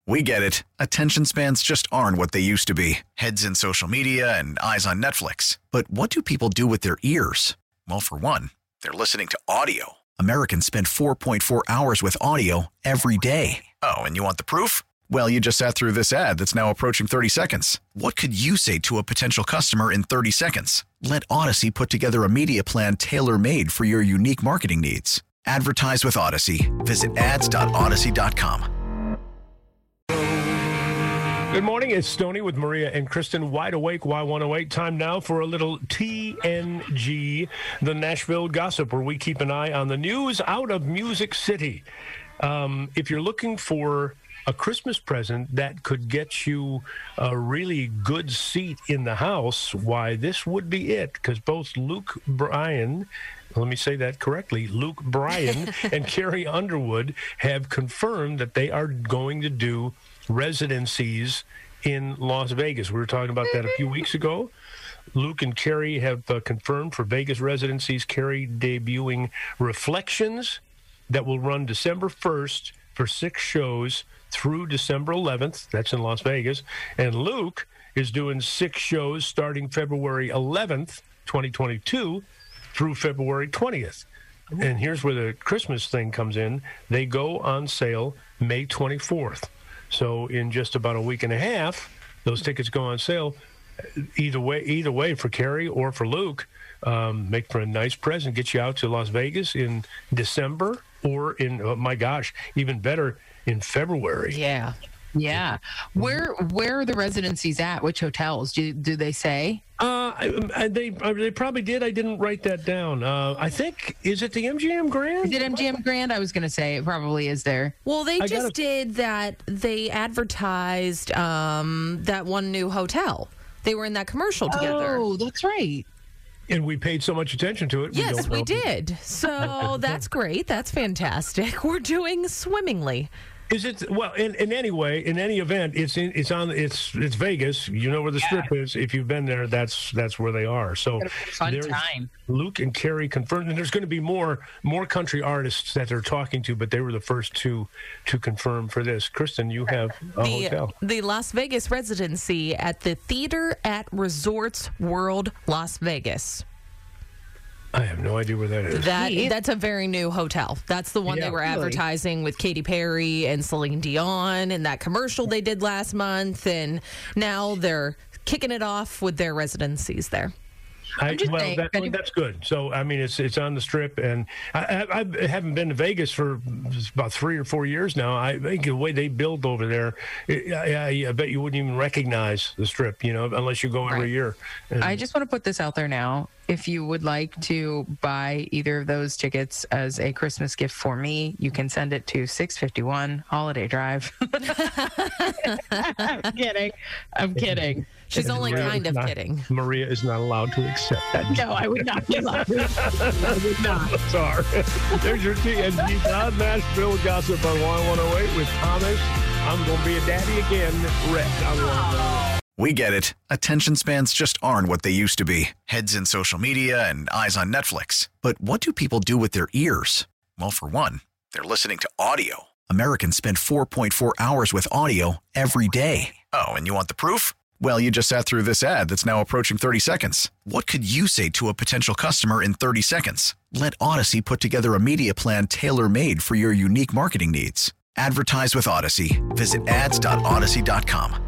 We get it. Attention spans just aren't what they used to be. Heads in social media and eyes on Netflix. But what do people do with their ears? Well, for one, they're listening to audio. Americans spend 4.4 hours with audio every day. Oh, and you want the proof? Well, you just sat through this ad that's now approaching 30 seconds. What could you say to a potential customer in 30 seconds? Let Odyssey put together a media plan tailor-made for your unique marketing needs. Advertise with Odyssey. Visit ads.odyssey.com. Good morning. It's Stoney with Maria and Kristen. Wide Awake, Y108. Time now for a little TNG, the Nashville Gossip, where we keep an eye on the news out of Music City. If you're looking for a Christmas present that could get you a really good seat in the house, why, this would be it, because both Luke Bryan, let me say that correctly, Luke Bryan and Carrie Underwood have confirmed that they are going to do residencies in Las Vegas. We were talking about that a few weeks ago. Luke and Carrie have confirmed for Vegas residencies, Carrie debuting Reflections that will run December 1st for 6 shows through December 11th. That's in Las Vegas. And Luke is doing 6 shows starting February 11th, 2022 through February 20th. And here's where the Christmas thing comes in. They go on sale May 24th. So in just about a week and a half, those tickets go on sale. Either way for Carrie or for Luke, make for a nice present. Get you out to Las Vegas in December or in, oh my gosh, even better, in February. Yeah. Where are the residencies at? Which hotels? Do they say? They probably did. I didn't write that down. I think, is it the MGM Grand? Is it MGM Grand? I was going to say it probably is there. Well, they did that. They advertised that one new hotel. They were in that commercial together. Oh, that's right. And we paid so much attention to it. Yes, we did. So that's great. That's fantastic. We're doing swimmingly. Is it, well, in any event, it's Vegas. You know where the strip is. If you've been there, that's where they are. So fun time. Luke and Carrie confirmed, and there's going to be more country artists that they're talking to, but they were the first to confirm for this. Kristen, you have a hotel. The Las Vegas residency at the Theater at Resorts World Las Vegas. I have no idea where that is. That's a very new hotel. That's the one they were advertising with Katy Perry and Celine Dion and that commercial they did last month. And now they're kicking it off with their residencies there. That's good. So, I mean, it's on the strip, and I haven't been to Vegas for about 3 or 4 years now. I think the way they build over there, I bet you wouldn't even recognize the strip, unless you go every year. And I just want to put this out there now. If you would like to buy either of those tickets as a Christmas gift for me, you can send it to 651 Holiday Drive. I'm kidding. She's only kind of kidding. Maria is not allowed to accept that. No, I would not be allowed to. I would not. Sorry. There's your TNG Nashville Gossip on Y108 with Thomas. I'm going to be a daddy again, Rick. We get it. Attention spans just aren't what they used to be. Heads in social media and eyes on Netflix. But what do people do with their ears? Well, for one, they're listening to audio. Americans spend 4.4 hours with audio every day. Oh, and you want the proof? Well, you just sat through this ad that's now approaching 30 seconds. What could you say to a potential customer in 30 seconds? Let Odyssey put together a media plan tailor-made for your unique marketing needs. Advertise with Odyssey. Visit ads.odyssey.com.